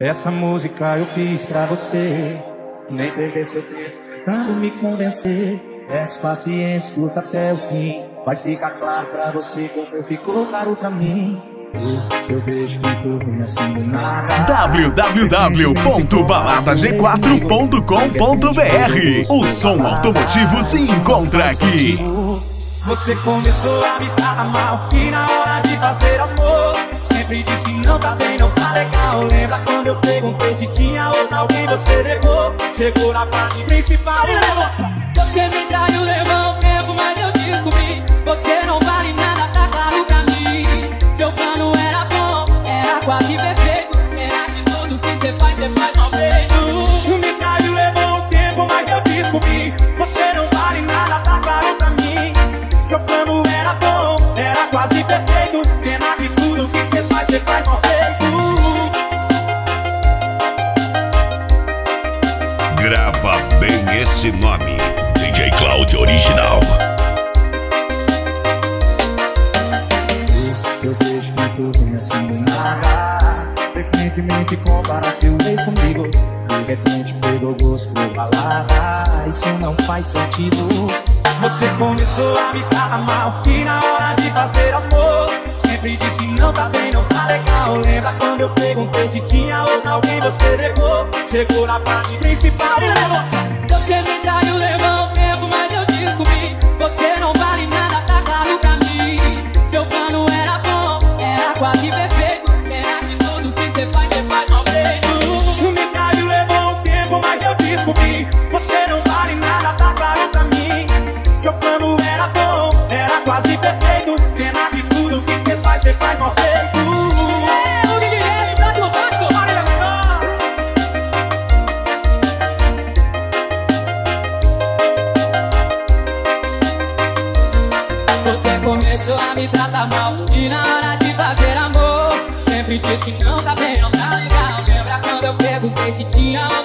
Essa música eu fiz pra você, nem perder seu tempo tentando me convencer. Peço paciência, escuta até o fim. Vai ficar claro pra você como ficou claro pra mim. Seu beijo ficou bem assim do nada. www.baladag4.com.br. O som automotivo se encontra aqui. Você começou a me tratar mal e na hora de fazer amor sempre diz que não tá bem, não tá legal. Lembra quando eu perguntei se tinha outra alguém, você negou. Chegou na parte principal e levou. Você me traiu, levou um tempo, mas eu descobri. Você não vale nada, tá claro pra mim. Seu plano era bom, era quase perfeito. Era que tudo que você faz mal feito. Me traiu, levou um tempo, mas eu descobri. Você não vale nada, tá claro pra mim. Seu plano era bom, era quase perfeito. Pena que tudo que você faz mal feito. Grava bem esse nome, DJ Cláudio Original. Seu beijo ficou bem assim do nada. Frequentemente compara seu ex comigo. De repente pegou gosto por balada. Isso não faz sentido. Você começou a me tratar mal e na hora de fazer amor sempre diz que não tá bem, não tá legal. Lembra quando eu perguntei se tinha outra alguém, você negou. Chegou na parte principal e levou. Você me traiu, levou um tempo, mas eu descobri. Você não vale nada, tá claro pra mim. Seu plano era bom, era quase perfeito. Pena que tudo que você faz mal feito. Me traiu, levou um tempo, mas eu descobri. Você não vale nada, tá claro pra mim. Seu plano era bom, era quase perfeito. Pena que tudo que você faz mal feito. O Guilherme, próximo passo. Você começou a me tratar mal e na hora de fazer amor sempre diz que não tá bem, não tá legal. Lembra quando eu perguntei se tinha